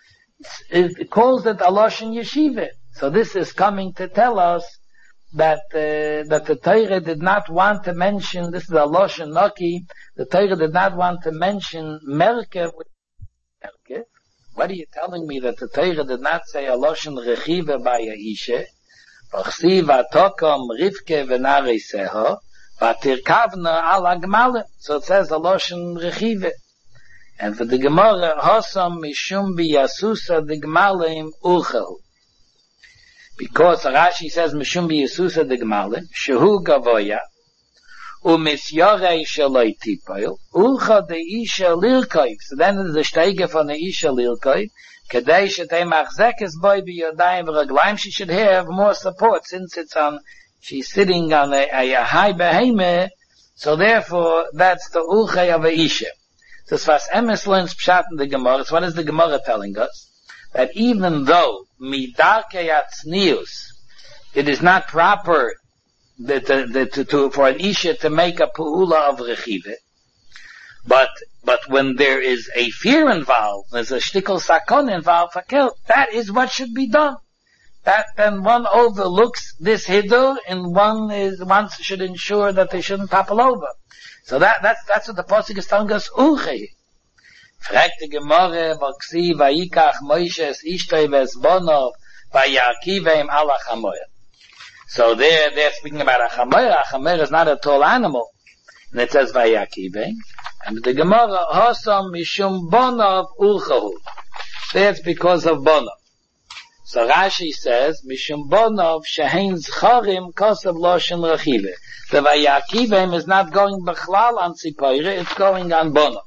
it calls it Aloshen Yeshiva. So this is coming to tell us that the Torah did not want to mention, this is Aloshen Noki, the Torah did not want to mention Merkav. What are you telling me that the Torah did not say Aloshen Rechiva by Yishe? V'chsiv atokom Rivke v'narei seho v'tirkavna al agmalim. So it says Aloshen Rechiva. And for the Gemara, Hosam mishum biyasusa digmalim uchehu. Because Rashi says mishum biyasusa digmalim, shehu gavoya, umisyarei shaloi tipoil, ucha de isha lirkoiv. So then there's a steige von the isha lirkoiv, kedei shetei machzekes boy biyodayim v'raglaim, she should have more support, since she's sitting on a high behemeh, so therefore that's the uche of a isha. So as far as Emes learns Pshat in the Gemara, so what is the Gemara telling us? That even though midarkei atznius, it is not proper for an isha to make a pu'ula of rechive, But when there is a fear involved, there's a shtickle sakon involved, that is what should be done. That then one overlooks this hidu, and one should ensure that they shouldn't topple over. So that's what the pasuk is telling us. Uche. Fragt die Gemara, vaksi vayikach Moshe es ishtoi vesbonov vayakivem ala chamoyer. So they're speaking about a chamoyer. A chamoyer is not a tall animal, and it says vayakivem. And the Gemara hasam mishum bonov ulchahu. That's because of bonov. So Rashi says, Mishum Bonov shehein zcharim kosav loshen rachive. The Vayakivem is not going b'chlal on Tzipoire, it's going on Bonov.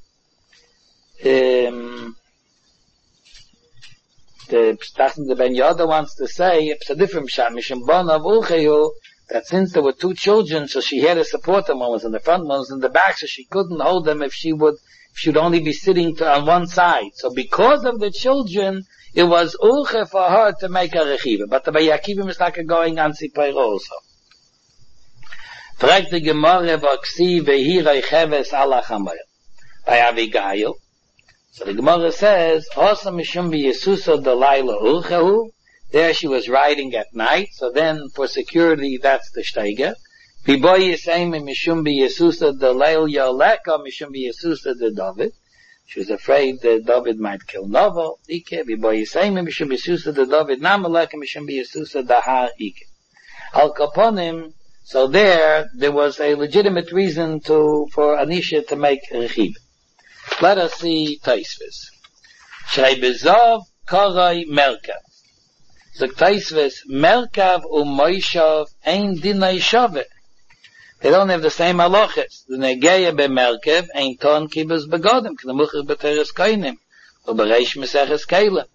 The Ben Yoda wants to say, it's a different shot, Mishum Bonov ulchehu, that since there were two children, so she had to support them, one was in the front, one was in the back, so she couldn't hold them if she would only be sitting on one side. So because of the children, it was ulche for her to make a rechiva, but the Vayakivim is not going on Tzipoire also. Fragt the Gemara vaksi vehirei cheves ala chamoyer by Avigail. So the Gemara says, "Osa mishum b'Yesusa delayla ulchehu." There she was riding at night, so then for security that's the shteiger. V'boy yisayim mishum b'Yesusa delayl yoleka mishum b'Yesusa de David. She was afraid that David might kill Novo. Ike v'boy yisayim mishum b'Yesusa de David namaleka mishum b'Yesusa dahar ike. Al kaponim. So there was a legitimate reason for Anisha to make rechiv. Let us see Taisvis. Shrei bezov korai merkav. So Taisvis, merkav u'moishav ein dinai shove. They don't have the same halachas. The negeya bemerkav ein ton kibus begodim. K'nemuchach b'teres koinim. U'bereish meseches keilim.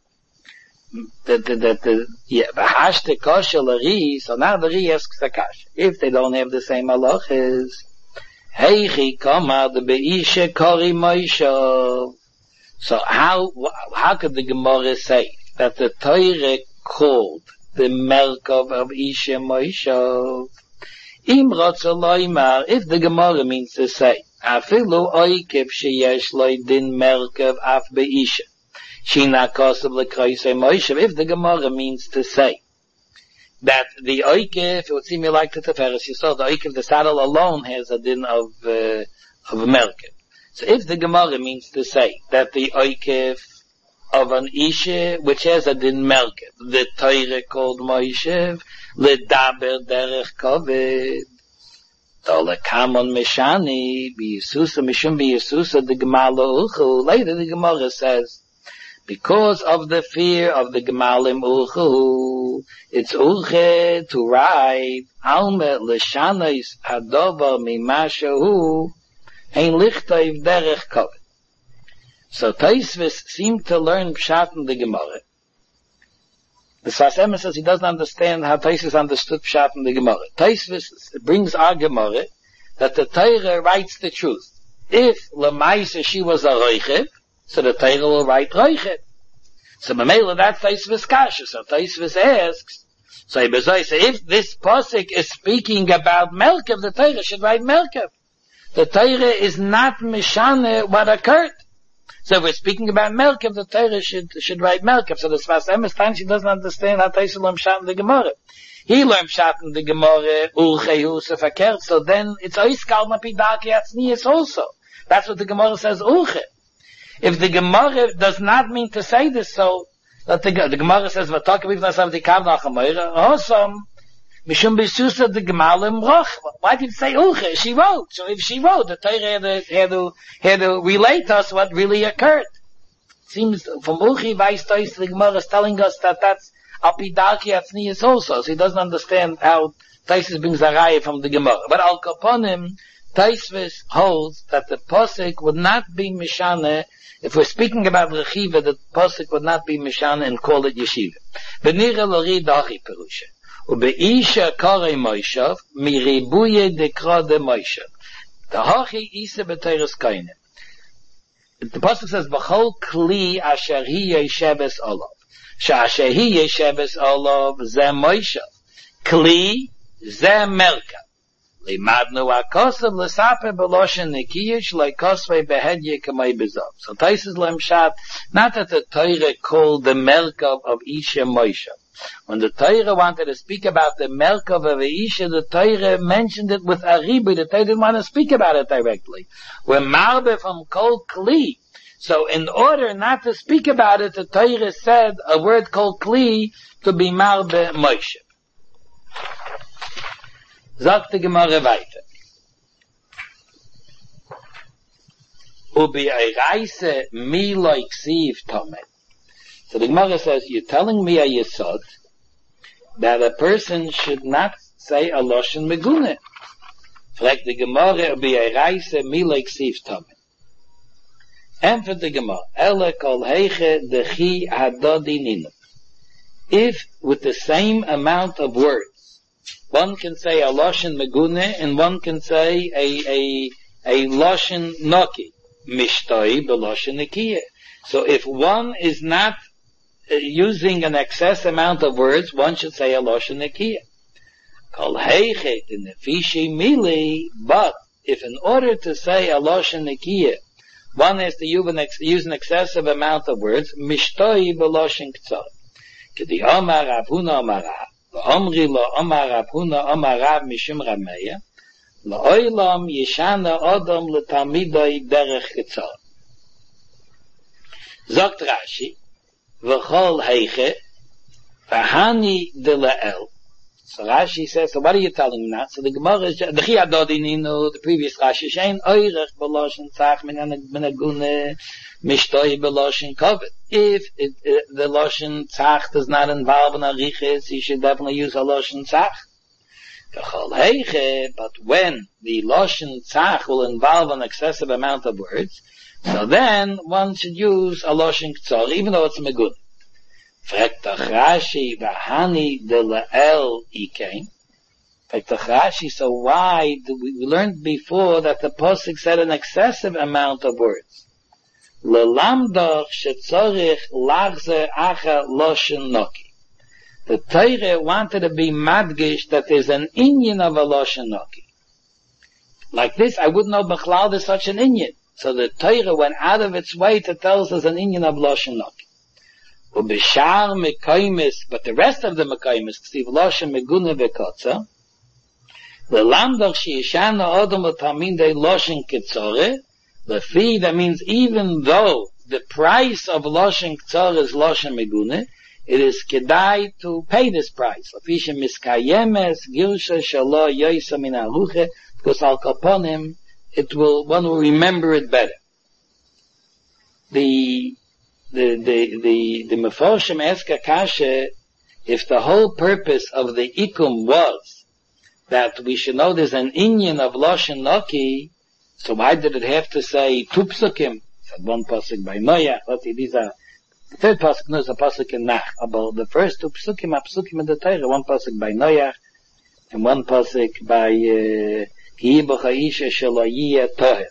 Hashte kosher l'ri, so now the ri asks the kasha. If they don't have the same halachas, heichi kama the beisha kori moishav. So how could the Gemara say that the Torah called the merkav of isha moishav? Im rotza loymar, if the Gemara means to say, afilu oikev sheyesh loy din merkav af beisha. Shina kosav lekroisei moishav. If the Gemara means to say that the oikev, it would seem like the Teferes, you saw the oikev, the saddle alone has a din of merkav. So if the Gemara means to say that the oikev of an isha, which has a din merkav, the Torah called moishav, ledaber derech koved, Tole kamon meshani, b'Yesusa, mishum b'Yesusa, the Gemala uchu. Later the Gemara says, because of the fear of the Gemalim uchu, it's uche to ride, alme l'shanais hadovar mimashahu, ein lichtayv derech koved. So Taisvis seemed to learn pshat in the Gemara. The Sfas Emes says he doesn't understand how Taisvis understood pshat in the Gemara. Taisvis brings our Gemara that the Torah writes the truth. If Lamaisa she was a roichev, so the Torah will write roichev. So Mamela that's Taisvis kasha. So Taisvis asks, so if this pasuk is speaking about Merkav, the Torah should write Merkav. The Torah is not mishane what occurred. So if we're speaking about Merkav, the Torah should write Merkav. So the Sfas Emes time she doesn't understand how Taisvis learned pshat in the Gemara. He learned pshat in the Gemara, ulchehu sefakert. So then it's oiskal napidaki atznius also. That's what the Gemara says, ulche. If the Gemara does not mean to say this, so that the Gemara says, "V'takav nasav dikav nachamoira osam mishum b'Yesusa the gemalim roch." Why did it say ulche? She wrote. So if she wrote, the Torah had to relate us what really occurred. It seems from ulche Weiss the Gemara is telling us that that's apidaki atznius also. So he doesn't understand how Taisus brings a raya from the Gemara. But al kaponim, Taisvis holds that the posik would not be mishane. If we're speaking about rechiva, the posik would not be mishane and call it yeshiva. Benira lori dachi perusha. Ubeisha korei moishav miribuye dekra de moishav. The hachi isa b'teres koine. The posik says b'chol kli asher hi yesheves olav. Sha'asher hi yesheves olav ze moishav. Kli ze merkav. Limadnu akosav l'saper b'loshen nikiyish leikosvei behedye kamei bezov. So Taisus Lemshat, not that the Torah called the Merkav of Isha Moshe. When the Torah wanted to speak about the Merkav of Isha, the Torah mentioned it with Aribu. The Torah didn't want to speak about it directly. We're marbe from Kol Kli. So in order not to speak about it, the Torah said a word called Kli to be marbe Moshe. Sagt die Gemara weiter. Ubi Eiraise mi lo iksiv Tomei. So the Gemara says, you're telling me a yesod that a person should not say a loshen megune. Fragt the Gemara, ubi Eiraise mi lo iksiv Tomei. And for the Gemara, ele kol heiche dechi hadodi ninu. If with the same amount of words, one can say a loshen megune and one can say a loshen noki, mishtoi beloshen nikiye. So if one is not using an excess amount of words, one should say a loshen nikiye. Kol heichet in the fishi mili, but if in order to say a loshen nikiye, one has to use an excessive amount of words, mishtoi beloshen ktsar. Kedi omar Abhuna omar Omri lo omar Abhuna omar Rav mishum Rameya lo oilam yeshana odom letalmidoi derech ketzor. Zogt Rashi v'chol heiche v'hani de la'el. So Rashi says, so what are you telling me now? So the Gemara is, the Chi Adodininu, the previous Rashi, shein oirech b'loshen tzach min agune mishtoi b'loshen kovet. If the loshen tzach does not involve an arichis, you should definitely use a loshen tzach. V'chol heiche, but when the loshen tzach will involve an excessive amount of words, so then one should use a loshen ktsor, even though it's a megun. Frektach Rashi v'hani de la'el ikein. Frektach Rashi, so why we learned before that the posuk said an excessive amount of words. Lelamdoch shetzorich lachzer acha loshen noki. The Torah wanted to be madgish that there's an inyan of a loshen noki. Like this, I wouldn't know b'chlal there's such an inyan. So the Torah went out of its way to tell us there's an inyan of loshen noki. Ubishar mekaymis, but the rest of the mekaymis, ksiv loshen megune v'kotza, lelamdoch sheishana odom l'tamidei loshen kitzore, lefi, that means even though the price of loshen kitzore is loshen megune, it is kedai to pay this price. Lefi shemiskayemes girsha shalo yoysa min aruche, because al kaponim, one will remember it better. The Meforshim ask Akasha, if the whole purpose of the Ikum was that we should know there's an inyan of Loshen Noki, so why did it have to say two psukim? Said one pasuk by Noach. Let's see, these are the third pasuk. No, it's a pasuk in Nach. About the first two psukim are psukim in the Torah. One pasuk by Noach and one pasuk by Ki b'cha'isha shelo yiyeh toher.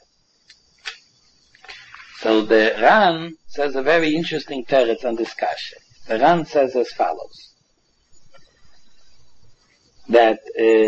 So the Ran says a very interesting teretz on this kasha. The Ran says as follows, that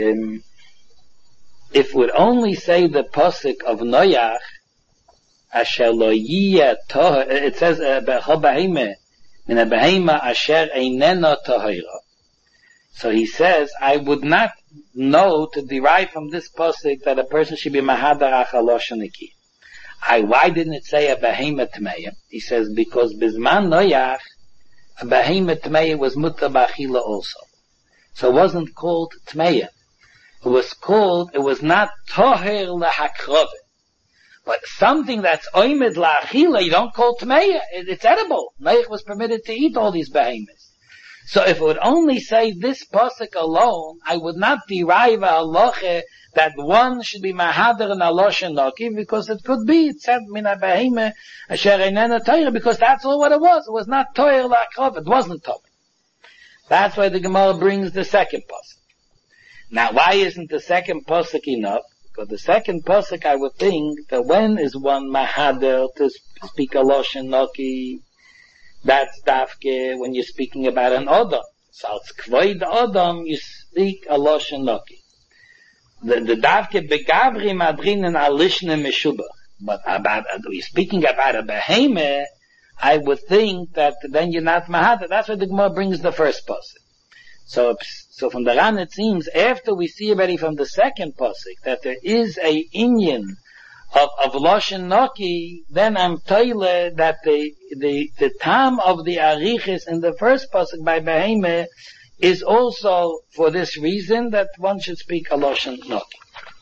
if we'd only say the pasuk of Noach, asher lo yiyeh toher, it says b'chol behema min behema asher einena tohera. So he says, I would not know to derive from this pasuk that a person should be mahadar achaloshen nikiyah. Why didn't it say a behema tmeya? He says, because bizman Noach, a behema tmeya was mutar b'achila also. So it wasn't called tmeya. It was not toher lehakrove. But something that's oimed la'achila, you don't call tmeya. It's edible. Noach was permitted to eat all these behemoths. So if it would only say this pasuk alone, I would not derive a halacha that one should be mahadar and aloshen noki, because it could be, it said, mina behema asher einena toyer, because that's all what it was. It was not toyer la'akrov, it wasn't toyer. That's why the Gemara brings the second pasuk. Now, why isn't the second pasuk enough? Because the second pasuk, I would think, that when is one mahadar to speak aloshen noki? That's dafke when you're speaking about an odom. So it's kvoid odom, you speak aloshen noki. the davke begavri madrinen alishne meshubach. But about we're speaking about a behemah, I would think that then you're not mahata. That's why the Gemara brings the first pasuk. So from the Ran it seems after we see already from the second pasuk that there is a inyan of loshen noki, then I'm toile that the time of the arichis in the first pasuk by behemah is also for this reason that one should speak a loshen noki.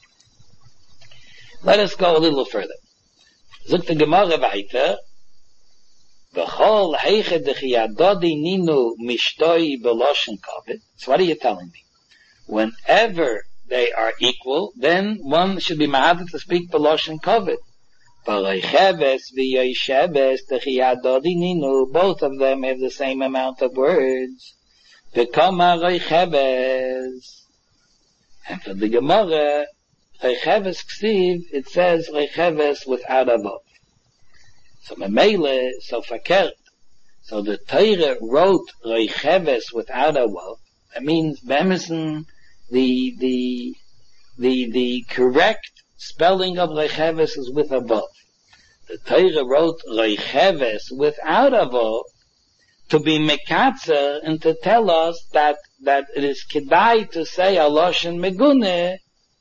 Let us go a little further. Zuk the Gemara weiter. B'chol heiche dechiyadodi ninu mishtoi beloshen kavod. So what are you telling me? Whenever they are equal, then one should be ma'adet to speak beloshen kavod. B'reicheves v'yoisheves dechiyadodi ninu. Both of them have the same amount of words. V'kama reicheves. And for the Gemara, reicheves ksiv, it says reicheves without a vav. So memele, so fakert. So the Torah wrote reicheves without a vav. That means bemison, the correct spelling of reicheves is with a vav. The Torah wrote reicheves without a vav to be mekatzer and to tell us that it is kedai to say a loshen megune.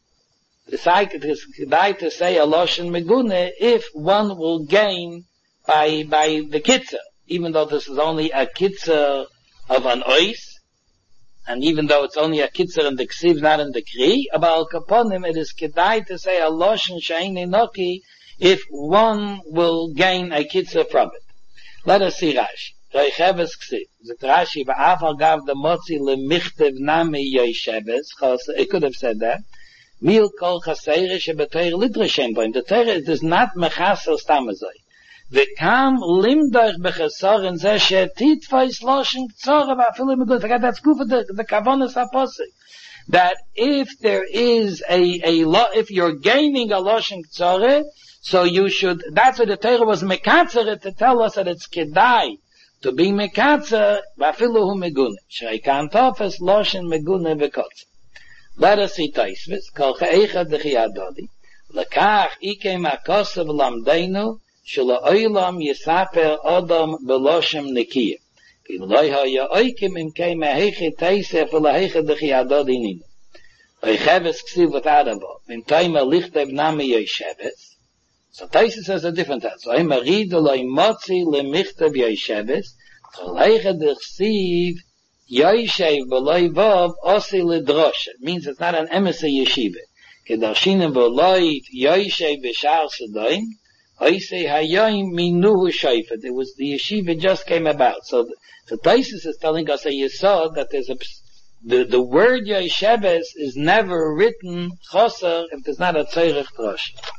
It is kedai to say a loshen megune if one will gain by the kitzer, even though this is only a kitzer of an ois, and even though it's only a kitzer in the ksiv, not in the kri, about kaponim, it is kedai to say a loshen she'eini noki if one will gain a kitzer from it. Let us see Rashi. Reicheves ksiv. Zet Rashi, va'afal gav the motzi lemichtiv nami yoisheves. It could have said that. Mil kol chaseire shebetoir litre shem boim. The Torah does not mechasel stamazoi. V'kam limdach bechesorin zeh she'tit v'is loshen k'tzora v'afilu megud. Forget that's good for the kavonas haposik. That if there is if you're gaining a loshen k'tzora, so you should, that's what the Torah was mekatzer to tell us that it's kedai to be mekatzer v'afilu hu megune. She'ikan tofes loshen megune v'kotzer. Let us see Taisvis. Kol cha'echad d'chiyadodi. Lekach ike ma'kosav lamdeinu shelo oilam yisaper odom beloshem nekiya. V'loi ha'ya oikim imkei ma'heche teisef v'laheche d'chiyadodi ninu. Reicheves ksiv without a vav. V'intayma lichtev nami yoisheves. So Taisvis has a different answer. So I'm a read l'oi motzi lemichtav yoisheves. Tolheche d'chsiv Yoishev b'loi vav osi l'drosha. It means it's not an emissary yeshiva. Kedarshinim b'loi yoishev b'shar sedoim. Oisei hayoim minuhu shoifet. It was the yeshiva just came about. So the Taisus is telling us you saw that there's the word Yoisheves is never written choser if there's not a tzorech drosha.